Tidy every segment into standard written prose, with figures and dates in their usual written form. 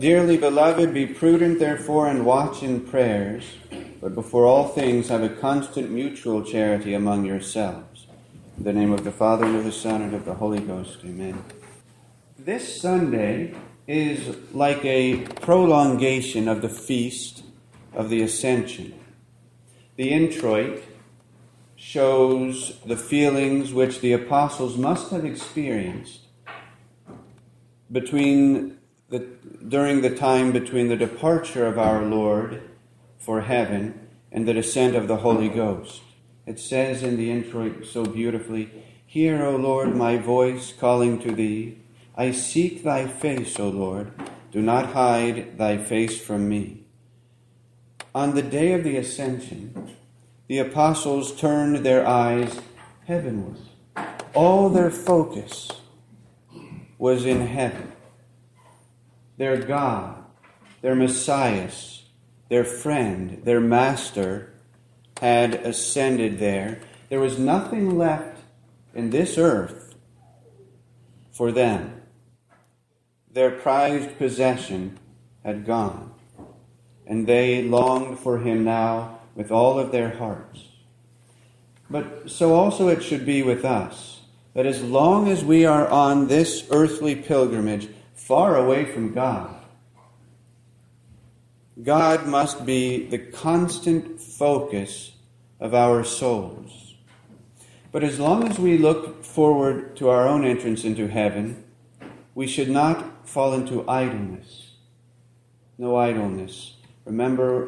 Dearly beloved, be prudent therefore and watch in prayers, but before all things have a constant mutual charity among yourselves. In the name of the Father, and of the Son, and of the Holy Ghost. Amen. This Sunday is like a prolongation of the feast of the Ascension. The introit shows the feelings which the apostles must have experienced during the time between the departure of our Lord for heaven and the descent of the Holy Ghost. It says in the introit so beautifully, "Hear, O Lord, my voice calling to thee. I seek thy face, O Lord. Do not hide thy face from me." On the day of the Ascension, the apostles turned their eyes heavenward. All their focus was in heaven. Their God, their Messiah, their friend, their Master had ascended there. There was nothing left in this earth for them. Their prized possession had gone, and they longed for him now with all of their hearts. But so also it should be with us, that as long as we are on this earthly pilgrimage, far away from God, God must be the constant focus of our souls. But as long as we look forward to our own entrance into heaven, we should not fall into idleness. No idleness. Remember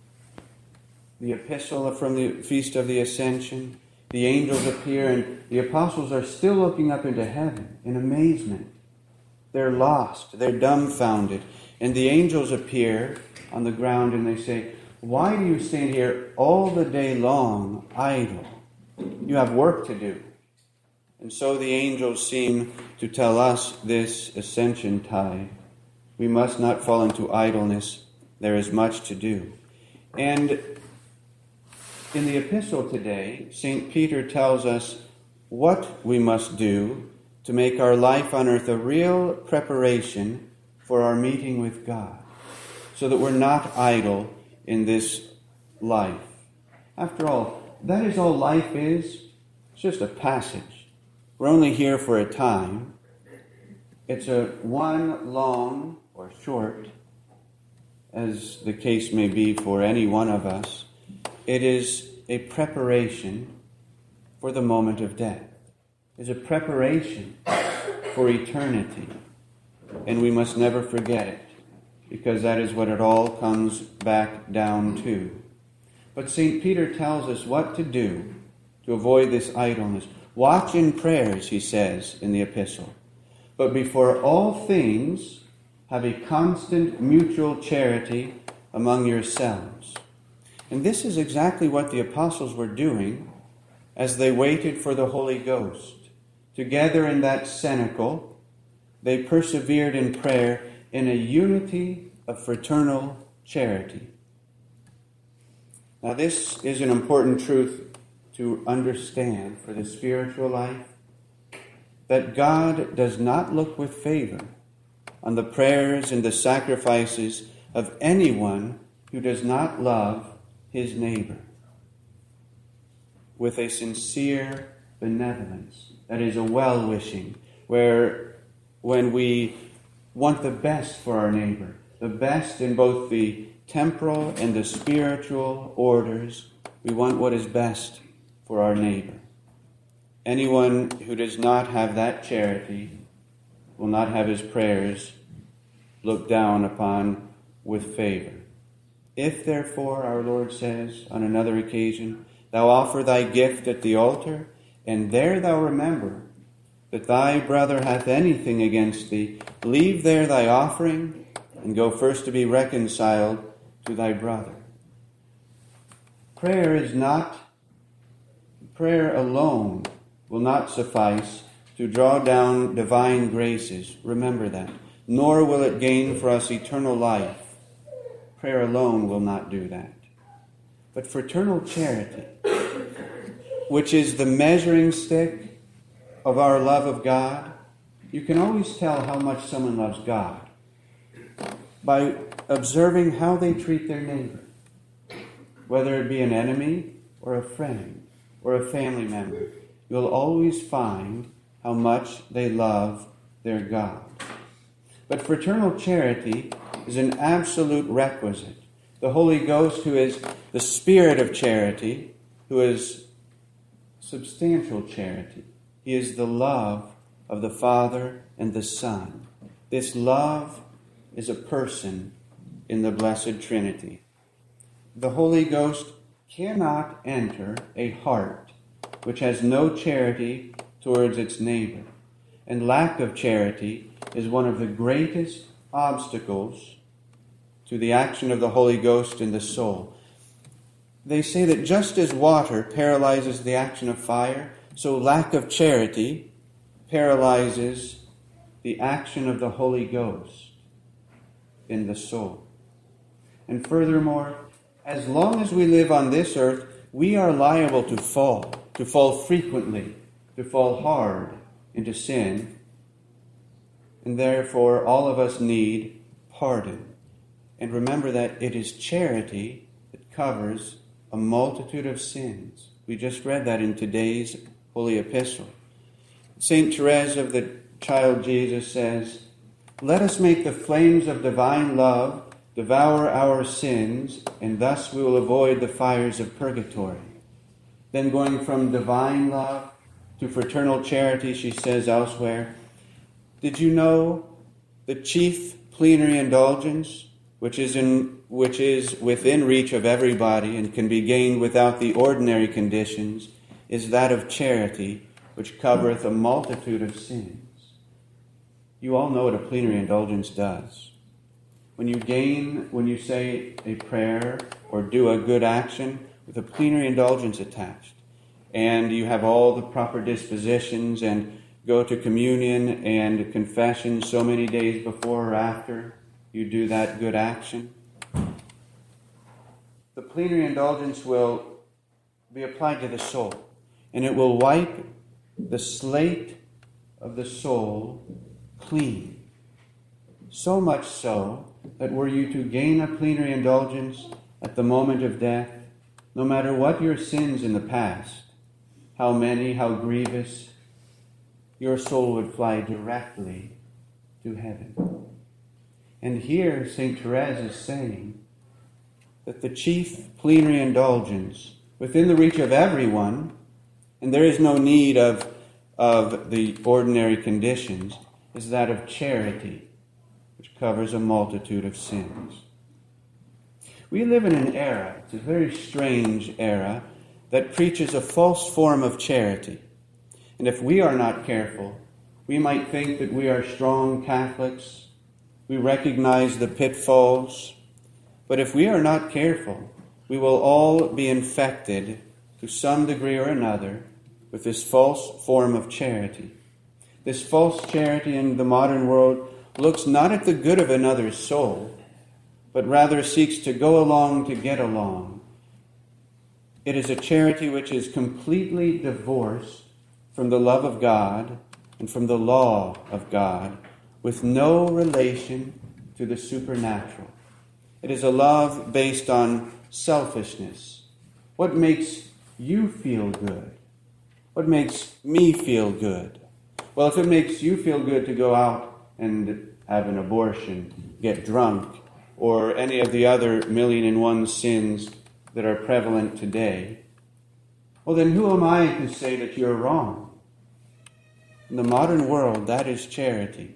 the epistle from the Feast of the Ascension? The angels appear and the apostles are still looking up into heaven in amazement. They're lost, they're dumbfounded. And the angels appear on the ground and they say, "Why do you stand here all the day long idle? You have work to do." And so the angels seem to tell us this Ascension tide. We must not fall into idleness. There is much to do. And in the epistle today, St. Peter tells us what we must do to make our life on earth a real preparation for our meeting with God, so that we're not idle in this life. After all, that is all life is. It's just a passage. We're only here for a time. It's a one long or short, as the case may be for any one of us. It is a preparation for the moment of death. It's a preparation for eternity. And we must never forget it, because that is what it all comes back down to. But St. Peter tells us what to do to avoid this idleness. Watch in prayers, he says in the epistle. But before all things, have a constant mutual charity among yourselves. And this is exactly what the apostles were doing as they waited for the Holy Ghost. Together in that cenacle, they persevered in prayer in a unity of fraternal charity. Now this is an important truth to understand for the spiritual life, that God does not look with favor on the prayers and the sacrifices of anyone who does not love his neighbor with a sincere benevolence. That is a well-wishing, where when we want the best for our neighbor, the best in both the temporal and the spiritual orders, we want what is best for our neighbor. Anyone who does not have that charity will not have his prayers looked down upon with favor. If, therefore, our Lord says on another occasion, "Thou offer thy gift at the altar, and there thou remember that thy brother hath anything against thee, leave there thy offering, and go first to be reconciled to thy brother." Prayer alone will not suffice to draw down divine graces. Remember that. Nor will it gain for us eternal life. Prayer alone will not do that. But fraternal charity, which is the measuring stick of our love of God, you can always tell how much someone loves God by observing how they treat their neighbor, whether it be an enemy or a friend or a family member. You'll always find how much they love their God. But fraternal charity is an absolute requisite. The Holy Ghost, who is the Spirit of charity, who is substantial charity, He is the love of the Father and the Son. This love is a person in the Blessed Trinity. The Holy Ghost cannot enter a heart which has no charity towards its neighbor. And lack of charity is one of the greatest obstacles to the action of the Holy Ghost in the soul. They say that just as water paralyzes the action of fire, so lack of charity paralyzes the action of the Holy Ghost in the soul. And furthermore, as long as we live on this earth, we are liable to fall frequently, to fall hard into sin. And therefore, all of us need pardon. And remember that it is charity that covers a multitude of sins. We just read that in today's Holy Epistle. St. Therese of the Child Jesus says, "Let us make the flames of divine love devour our sins, and thus we will avoid the fires of purgatory." Then going from divine love to fraternal charity, she says elsewhere, "Did you know the chief plenary indulgence, which is within reach of everybody and can be gained without the ordinary conditions, is that of charity, which covereth a multitude of sins." You all know what a plenary indulgence does. When you say a prayer or do a good action with a plenary indulgence attached, and you have all the proper dispositions and go to communion and confession so many days before or after you do that good action, the plenary indulgence will be applied to the soul, and it will wipe the slate of the soul clean. So much so that were you to gain a plenary indulgence at the moment of death, no matter what your sins in the past, how many, how grievous, your soul would fly directly to heaven. And here St. Therese is saying that the chief plenary indulgence within the reach of everyone, and there is no need of the ordinary conditions, is that of charity, which covers a multitude of sins. We live in an era, it's a very strange era, that preaches a false form of charity. And if we are not careful, we might think that we are strong Catholics. We recognize the pitfalls. But if we are not careful, we will all be infected to some degree or another with this false form of charity. This false charity in the modern world looks not at the good of another's soul, but rather seeks to go along to get along. It is a charity which is completely divorced from the love of God and from the law of God, with no relation to the supernatural. It is a love based on selfishness. What makes you feel good? What makes me feel good? Well, if it makes you feel good to go out and have an abortion, get drunk, or any of the other 1,000,001 sins that are prevalent today, well, then who am I to say that you're wrong? In the modern world, that is charity,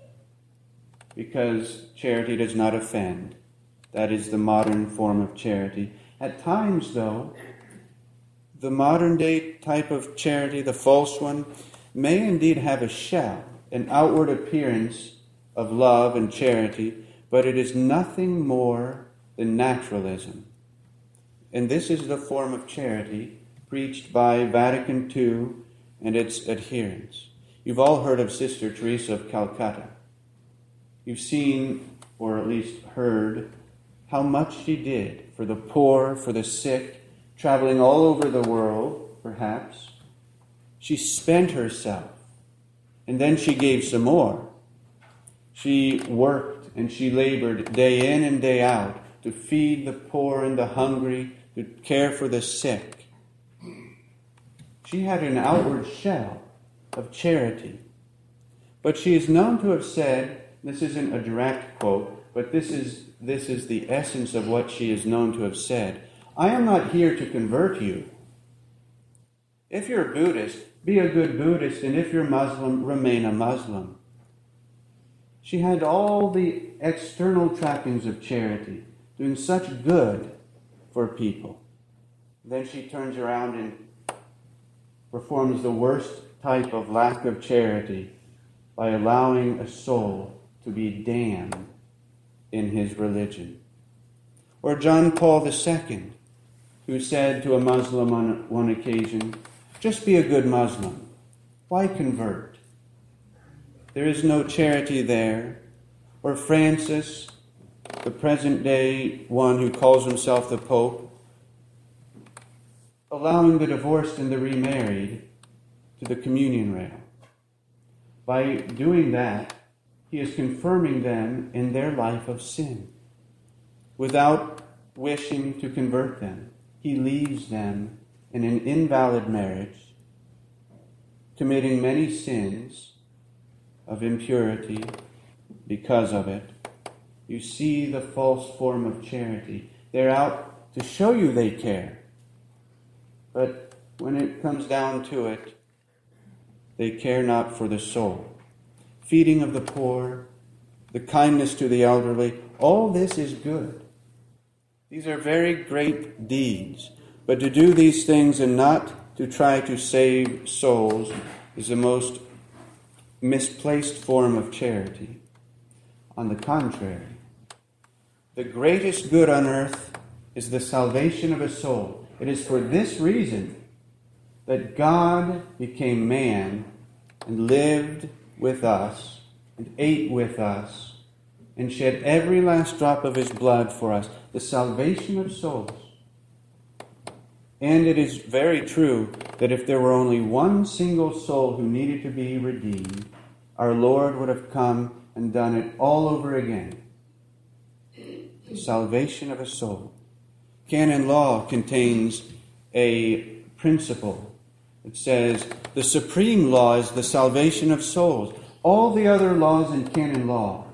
because charity does not offend. That is the modern form of charity. At times, though, the modern-day type of charity, the false one, may indeed have a shell, an outward appearance of love and charity, but it is nothing more than naturalism. And this is the form of charity preached by Vatican II and its adherents. You've all heard of Sister Teresa of Calcutta. You've seen, or at least heard, how much she did for the poor, for the sick, traveling all over the world, perhaps. She spent herself, and then she gave some more. She worked and she labored day in and day out to feed the poor and the hungry, to care for the sick. She had an outward shell of charity. But she is known to have said, this isn't a direct quote, but this is the essence of what she is known to have said, I am not here to convert you. If you're a Buddhist, be a good Buddhist, and if you're Muslim, remain a Muslim. She had all the external trappings of charity, doing such good for people. Then she turns around and performs the worst type of lack of charity by allowing a soul to be damned in his religion. Or John Paul II, who said to a Muslim on one occasion, just be a good Muslim. Why convert? There is no charity there. Or Francis, the present day one who calls himself the Pope, allowing the divorced and the remarried to the communion rail. By doing that, he is confirming them in their life of sin. Without wishing to convert them, he leaves them in an invalid marriage, committing many sins of impurity because of it. You see the false form of charity. They're out to show you they care. But when it comes down to it, they care not for the soul. Feeding of the poor, the kindness to the elderly, all this is good. These are very great deeds. But to do these things and not to try to save souls is the most misplaced form of charity. On the contrary, the greatest good on earth is the salvation of a soul. It is for this reason that God became man and lived with us and ate with us and shed every last drop of his blood for us, the salvation of souls. And it is very true that if there were only one single soul who needed to be redeemed, our Lord would have come and done it all over again. The salvation of a soul. Canon law contains a principle. It says the supreme law is the salvation of souls. All the other laws in canon law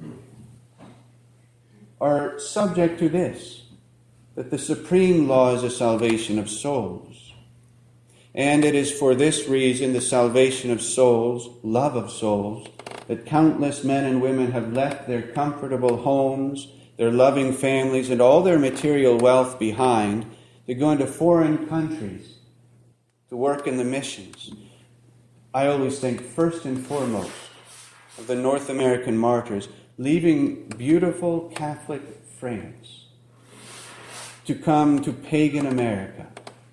are subject to this, that the supreme law is the salvation of souls. And it is for this reason, the salvation of souls, love of souls, that countless men and women have left their comfortable homes, their loving families, and all their material wealth behind to go into foreign countries to work in the missions. I always think first and foremost of the North American martyrs, leaving beautiful Catholic France to come to pagan America.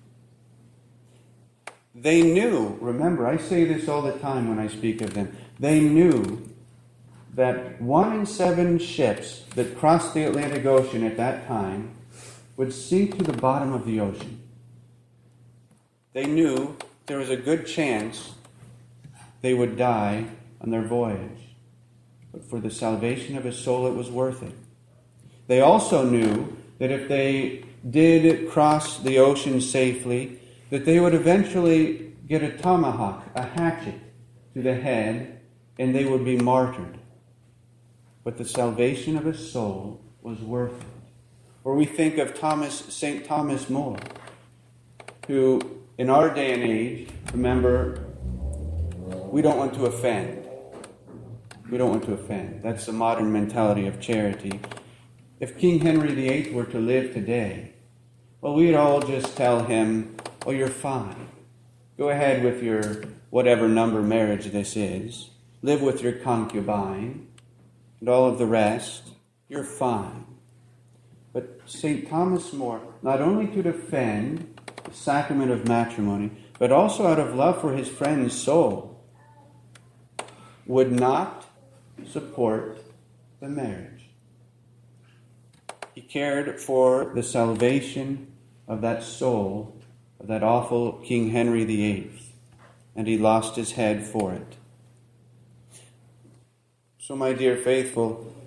They knew, remember, I say this all the time when I speak of them, they knew that 1 in 7 ships that crossed the Atlantic Ocean at that time would sink to the bottom of the ocean. They knew there was a good chance they would die on their voyage. But for the salvation of a soul, it was worth it. They also knew that if they did cross the ocean safely, that they would eventually get a tomahawk, a hatchet, to the head, and they would be martyred. But the salvation of a soul was worth it. Or we think of St. Thomas More, who in our day and age, remember, we don't want to offend. We don't want to offend. That's the modern mentality of charity. If King Henry VIII were to live today, well, we'd all just tell him, oh, you're fine. Go ahead with your whatever number marriage this is. Live with your concubine and all of the rest. You're fine. But St. Thomas More, not only to defend the sacrament of matrimony, but also out of love for his friend's soul, would not support the marriage. He cared for the salvation of that soul, of that awful King Henry VIII, and he lost his head for it. So, my dear faithful,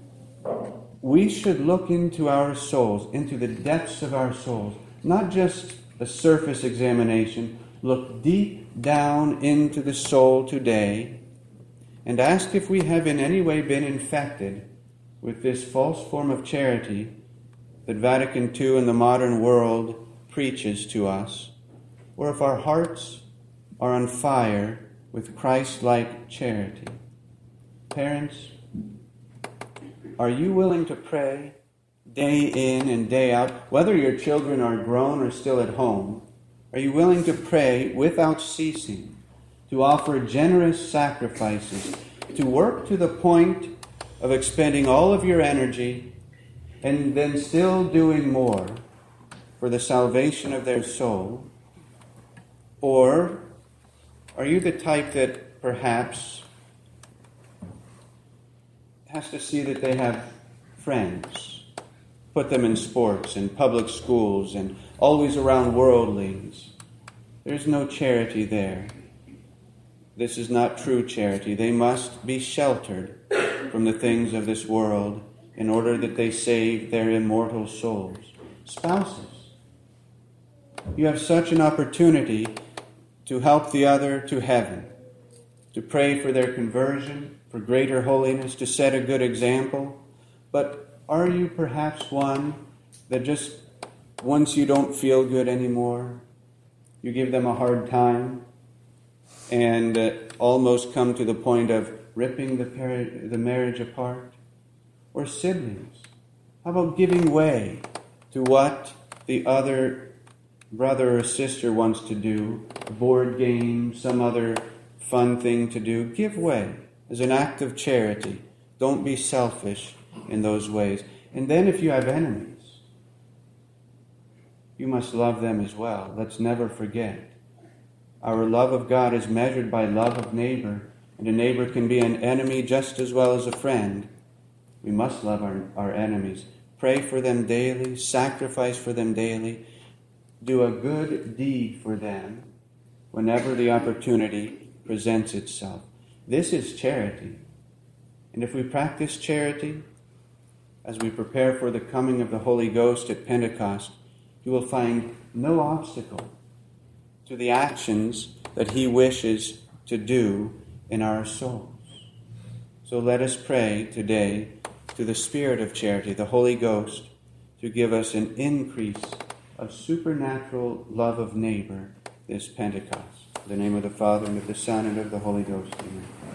we should look into our souls, into the depths of our souls, not just a surface examination. Look deep down into the soul today and ask if we have in any way been infected with this false form of charity that Vatican II and the modern world preaches to us, or if our hearts are on fire with Christ-like charity. Parents, are you willing to pray day in and day out, whether your children are grown or still at home? Are you willing to pray without ceasing, to offer generous sacrifices, to work to the point of expending all of your energy and then still doing more for the salvation of their soul? Or are you the type that perhaps has to see that they have friends, put them in sports and public schools and always around worldlings? There's no charity there. This is not true charity. They must be sheltered from the things of this world in order that they save their immortal souls. Spouses, you have such an opportunity to help the other to heaven, to pray for their conversion, for greater holiness, to set a good example. But are you perhaps one that just, once you don't feel good anymore, you give them a hard time and almost come to the point of ripping the marriage apart? Or siblings, how about giving way to what the other brother or sister wants to do, a board game, some other fun thing to do? Give way as an act of charity. Don't be selfish in those ways. And then if you have enemies, you must love them as well. Let's never forget. Our love of God is measured by love of neighbor, and a neighbor can be an enemy just as well as a friend. We must love our enemies. Pray for them daily, sacrifice for them daily, do a good deed for them whenever the opportunity presents itself. This is charity. And if we practice charity, as we prepare for the coming of the Holy Ghost at Pentecost, you will find no obstacle to the actions that He wishes to do in our souls. So let us pray today to the Spirit of charity, the Holy Ghost, to give us an increase of supernatural love of neighbor this Pentecost. In the name of the Father, and of the Son, and of the Holy Ghost. Amen.